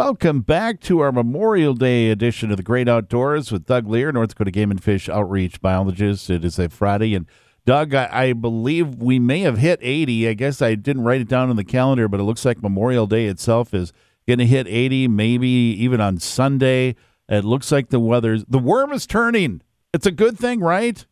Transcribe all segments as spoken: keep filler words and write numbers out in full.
Welcome back to our Memorial Day edition of The Great Outdoors with Doug Lear, North Dakota Game and Fish Outreach Biologist. It is a Friday, and Doug, I, I believe we may have hit eighty. I guess I didn't write it down on the calendar, but it looks like Memorial Day itself is going to hit eighty, maybe even on Sunday. It looks like the weather's, the worm is turning. It's a good thing, right?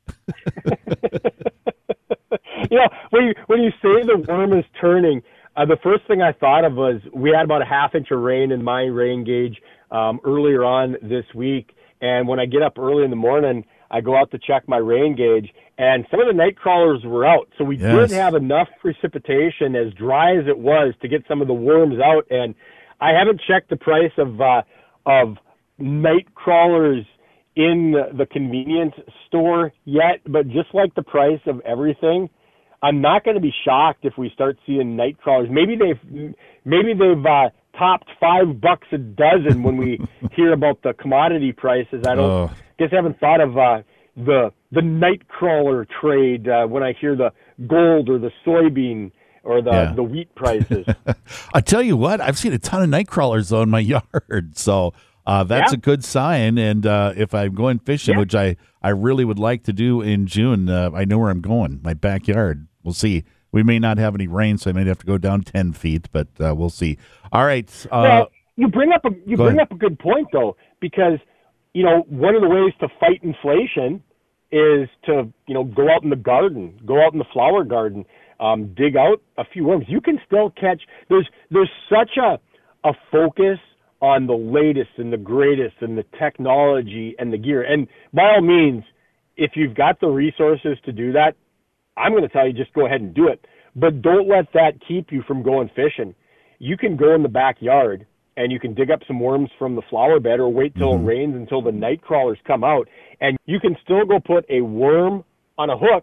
You know, when you, when you say the worm is turning, uh, the first thing I thought of was we had about a half inch of rain in my rain gauge um, earlier on this week. And when I get up early in the morning, I go out to check my rain gauge, and some of the night crawlers were out. So we Yes. did have enough precipitation, as dry as it was, to get some of the worms out. And I haven't checked the price of uh, of night crawlers in the convenience store yet, but just like the price of everything, I'm not going to be shocked if we start seeing night crawlers. Maybe they've maybe they've uh, topped five bucks a dozen when we hear about the commodity prices. I don't Oh. guess I haven't thought of uh, the the night crawler trade uh, when I hear the gold or the soybean or the, Yeah. the wheat prices. I tell you what, I've seen a ton of night crawlers though in my yard, so uh, that's Yeah. a good sign. And uh, if I'm going fishing, Yeah. which I, I really would like to do in June, uh, I know where I'm going, my backyard. We'll see. We may not have any rain, so I may have to go down ten feet, but uh, we'll see. All right. Uh, Well, you bring up a you go bring ahead. up a good point though, because you know one of the ways to fight inflation is to you know go out in the garden, go out in the flower garden, um, dig out a few worms. You can still catch. There's there's such a a focus on the latest and the greatest and the technology and the gear. And by all means, if you've got the resources to do that, I'm going to tell you just go ahead and do it. But don't let that keep you from going fishing. You can go in the backyard and you can dig up some worms from the flower bed, or wait till Mm-hmm. it rains until the night crawlers come out, and you can still go put a worm on a hook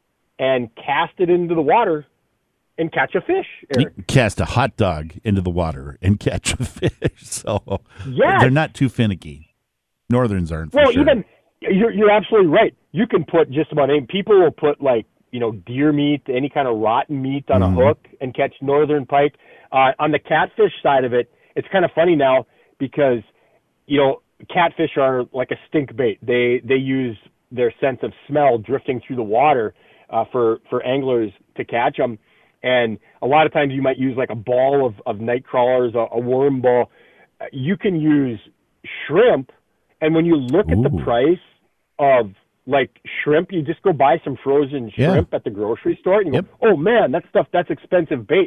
and cast it into the water and catch a fish, you Eric. can cast a hot dog into the water and catch a fish. So Yes. they're not too finicky. Northerns aren't. For Well, sure. even you're you're absolutely right. You can put just about any. People will put like you know deer meat, any kind of rotten meat on Mhm. a hook and catch northern pike. Uh, on the catfish side of it, it's kind of funny now because you know catfish are like a stink bait. They they use their sense of smell drifting through the water uh, for for anglers to catch them. And a lot of times you might use like a ball of, of night crawlers, a, a worm ball. Uh, You can use shrimp. And when you look at the Ooh. price of like shrimp, you just go buy some frozen Yeah. shrimp at the grocery store and you Yep. go, oh man, that stuff, that's expensive bait.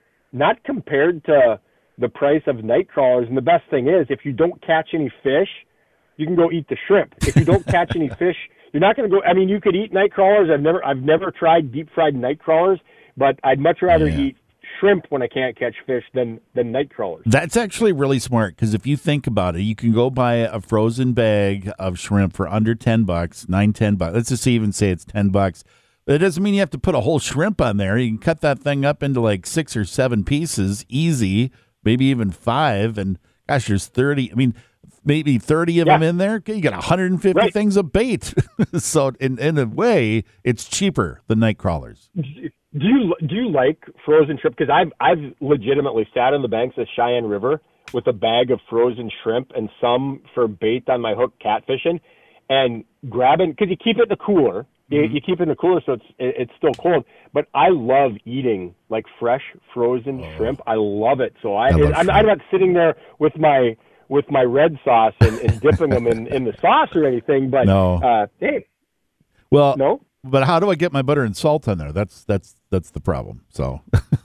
Not compared to the price of night crawlers. And the best thing is, if you don't catch any fish, you can go eat the shrimp. If you don't catch any fish, you're not going to go. I mean, you could eat night crawlers. I've never, I've never tried deep fried night crawlers, but I'd much rather Yeah. eat shrimp when I can't catch fish than than night crawlers. That's actually really smart, because if you think about it, you can go buy a frozen bag of shrimp for under ten bucks, nine, ten bucks. Let's just even say it's ten bucks. But it doesn't mean you have to put a whole shrimp on there. You can cut that thing up into like six or seven pieces, easy, maybe even five. And gosh, there's thirty. I mean, maybe thirty of Yeah. them in there. You got one hundred fifty Right. things of bait. So in, in a way, it's cheaper than night crawlers. Do you do you like frozen shrimp? Because I've I've legitimately sat on the banks of Cheyenne River with a bag of frozen shrimp and some for bait on my hook catfishing, and grabbing because you keep it in the cooler. You, you keep it in the cooler so it's it, it's still cold. But I love eating like fresh frozen shrimp. I love it. So I, I love I'm, I'm not sitting there with my with my red sauce and, and dipping them in, in the sauce or anything. But No. uh, hey, Well, no. but how do I get my butter and salt on there? That's that's that's the problem. So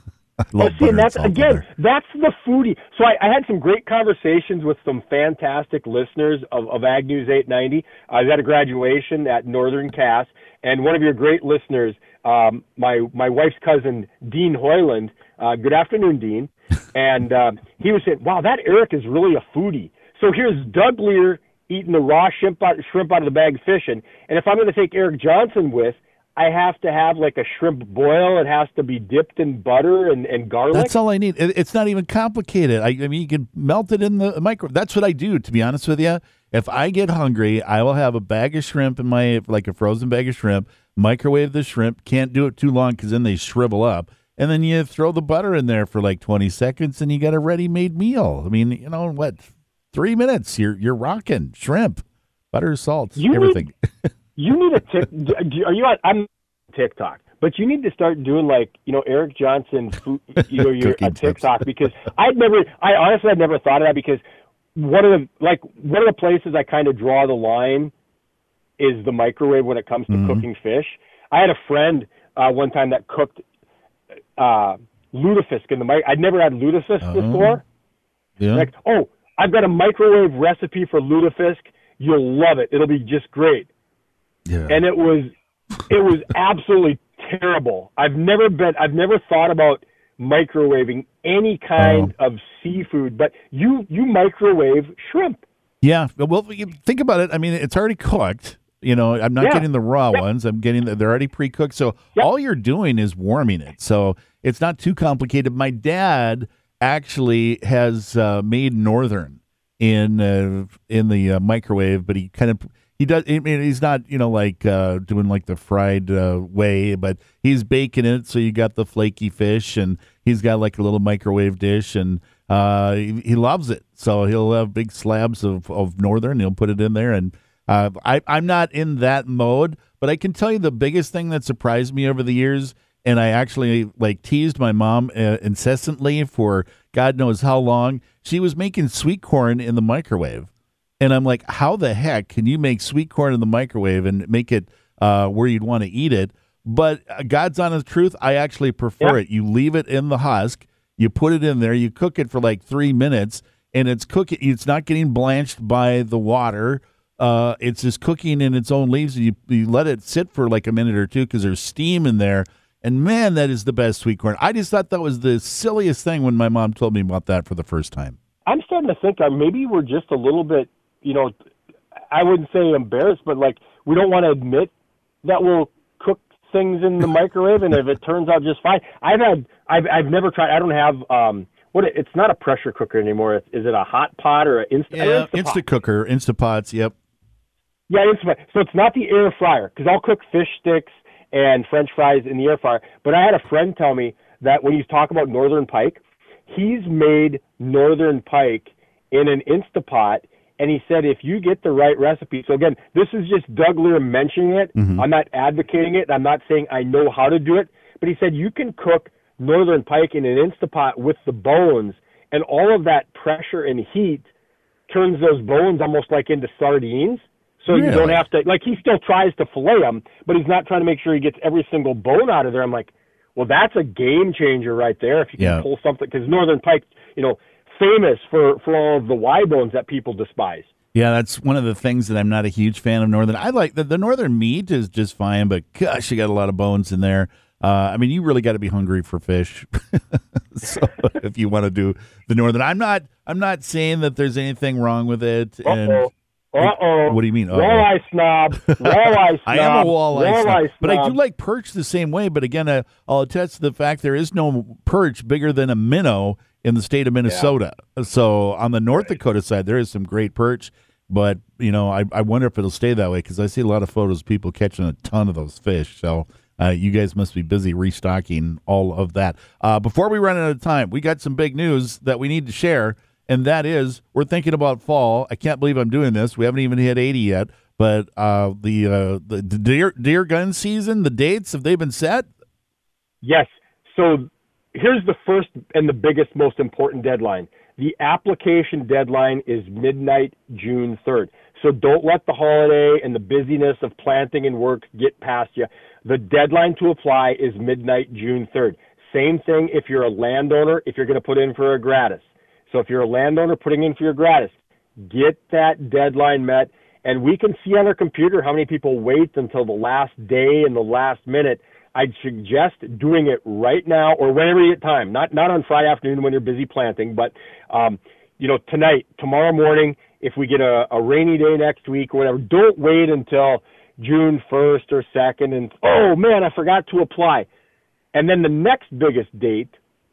I love Well, see, butter and that's salt on again, there. that's the foodie. So I, I had some great conversations with some fantastic listeners of, of Ag News eight ninety. I was at a graduation at Northern Cass, and one of your great listeners, um, my my wife's cousin Dean Hoyland. Uh, good afternoon, Dean. And uh, he was saying, "Wow, that Eric is really a foodie." So here's Doug Lear eating the raw shrimp out, shrimp out of the bag fishing, and if I'm going to take Eric Johnson with, I have to have like a shrimp boil. It has to be dipped in butter and, and garlic. That's all I need. It, it's not even complicated. I, I mean, you can melt it in the micro. That's what I do, to be honest with you. If I get hungry, I will have a bag of shrimp in my, like a frozen bag of shrimp, microwave the shrimp. Can't do it too long because then they shrivel up. and then you throw the butter in there for like twenty seconds, and you got a ready-made meal. I mean, you know what? Three minutes, you're you're rocking shrimp, butter, salt, you everything. Need, you need a tick. Are you on? I'm TikTok, but you need to start doing like you know Eric Johnson, food, you know, your a TikTok because I'd never. I honestly I'd never thought of that because one of the like one of the places I kind of draw the line is the microwave when it comes to mm-hmm. cooking fish. I had a friend uh, one time that cooked uh, lutefisk in the mic. I'd never had lutefisk uh-huh. before. Yeah. Like, oh, I've got a microwave recipe for lutefisk. You'll love it. It'll be just great. Yeah. And it was, it was absolutely terrible. I've never been. I've never thought about microwaving any kind oh. of seafood, but you you microwave shrimp. Yeah. Well, think about it. I mean, it's already cooked. You know, I'm not yeah. getting the raw yep. ones. I'm getting the, they're already pre-cooked. So yep. all you're doing is warming it. So it's not too complicated. My dad actually has uh, made Northern in uh, in the uh, microwave, but he kind of he does. I mean, he's not you know like uh, doing like the fried uh, way, but he's baking it. So you got the flaky fish, and he's got like a little microwave dish, and uh, he, he loves it. So he'll have big slabs of of Northern. He'll put it in there and. Uh, I, I'm not in that mode, but I can tell you the biggest thing that surprised me over the years, and I actually like teased my mom uh, incessantly for God knows how long. She was making sweet corn in the microwave, and I'm like, how the heck can you make sweet corn in the microwave and make it uh, where you'd want to eat it? But uh, God's honest truth, I actually prefer yeah. it. You leave it in the husk, you put it in there, you cook it for like three minutes, and it's cooking. It's not getting blanched by the water. Uh, it's just cooking in its own leaves, and you, you let it sit for like a minute or two because there's steam in there. And man, that is the best sweet corn. I just thought that was the silliest thing when my mom told me about that for the first time. I'm starting to think uh, maybe we're just a little bit, you know, I wouldn't say embarrassed, but like we don't want to admit that we'll cook things in the microwave, and if it turns out just fine. I've had, I've, I've never tried. I don't have. Um, What it's not a pressure cooker anymore. Is it a hot pot or an instant? Yeah, instant cooker, instant pots. Yep. Yeah, instant. So it's not the air fryer because I'll cook fish sticks and French fries in the air fryer. But I had a friend tell me that when he's talking about Northern Pike, he's made Northern Pike in an Instapot, and he said if you get the right recipe. So again, this is just Doug Lear mentioning it. Mm-hmm. I'm not advocating it. I'm not saying I know how to do it. But he said you can cook Northern Pike in an Instapot with the bones, and all of that pressure and heat turns those bones almost like into sardines. So really? You don't have to, like he still tries to fillet them, but he's not trying to make sure he gets every single bone out of there. I'm like, well, that's a game changer right there if you can yeah. pull something, because Northern Pike, you know, famous for, for all of the Y bones that people despise. Yeah, that's one of the things that I'm not a huge fan of Northern. I like the, the Northern meat is just fine, but gosh, you got a lot of bones in there. Uh, I mean, you really got to be hungry for fish. So if you want to do the Northern, I'm not. I'm not saying that there's anything wrong with it. And Uh-oh. Uh-oh. What do you mean? Uh-oh. Walleye snob. Walleye snob. I am a walleye, walleye snob. snob. But I do like perch the same way. But again, I, I'll attest to the fact there is no perch bigger than a minnow in the state of Minnesota. Yeah. So on the North right. Dakota side, there is some great perch. But, you know, I, I wonder if it'll stay that way because I see a lot of photos of people catching a ton of those fish. So uh, you guys must be busy restocking all of that. Uh, before we run out of time, we got some big news that we need to share. And that is, we're thinking about fall. I can't believe I'm doing this. We haven't even hit eighty yet. But uh, the uh, the deer deer gun season, the dates, have they been set? Yes. So here's the first and the biggest, most important deadline. The application deadline is midnight, June third. So don't let the holiday and the busyness of planting and work get past you. The deadline to apply is midnight, June third. Same thing if you're a landowner, if you're going to put in for a gratis. So if you're a landowner putting in for your gratis, get that deadline met. And we can see on our computer how many people wait until the last day and the last minute. I'd suggest doing it right now or whenever you get time, not not on Friday afternoon when you're busy planting, but, um, you know, tonight, tomorrow morning, if we get a, a rainy day next week or whatever, don't wait until June first or second and, oh, man, I forgot to apply. And then the next biggest date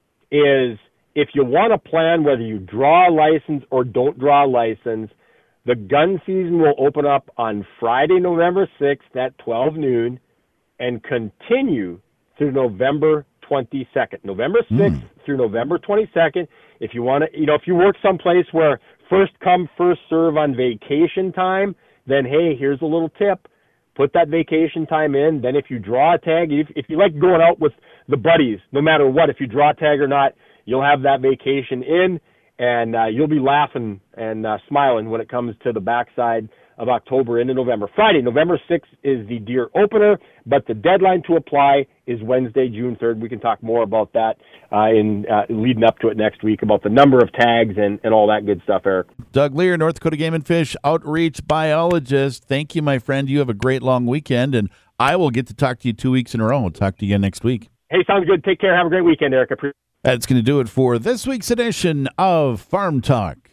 is if you want to plan whether you draw a license or don't draw a license, the gun season will open up on Friday, November sixth at twelve noon and continue through November twenty-second. November sixth mm. through November twenty-second. If you want to, you know, if you work someplace where first come, first serve on vacation time, then hey, here's a little tip. Put that vacation time in. Then if you draw a tag, if, if you like going out with the buddies, no matter what, if you draw a tag or not, you'll have that vacation in, and uh, you'll be laughing and uh, smiling when it comes to the backside of October into November. Friday, November sixth is the Deer opener, but the deadline to apply is Wednesday, June third. We can talk more about that uh, in uh, leading up to it next week, about the number of tags and, and all that good stuff, Eric. Doug Lear, North Dakota Game and Fish outreach biologist. Thank you, my friend. You have a great long weekend, and I will get to talk to you two weeks in a row. We'll talk to you again next week. Hey, sounds good. Take care. Have a great weekend, Eric. I appreciate That's going to do it for this week's edition of Farm Talk.